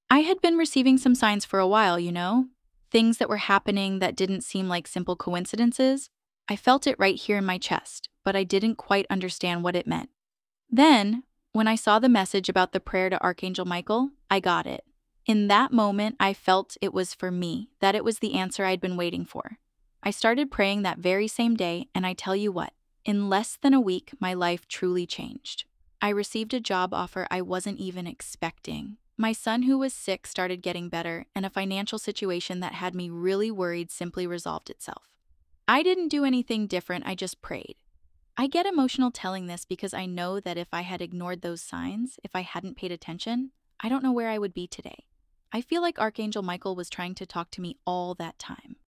I had been receiving some signs for a while, things that were happening that didn't seem like simple coincidences. I felt it right here in my chest, but I didn't quite understand what it meant. Then, when I saw the message about the prayer to Archangel Michael, I got it. In that moment, I felt it was for me, that it was the answer I'd been waiting for. I started praying that very same day, and I tell you what, in less than a week, my life truly changed. I received a job offer I wasn't even expecting. My son, who was sick, started getting better, and a financial situation that had me really worried simply resolved itself. I didn't do anything different, I just prayed. I get emotional telling this because I know that if I had ignored those signs, if I hadn't paid attention, I don't know where I would be today. I feel like Archangel Michael was trying to talk to me all that time.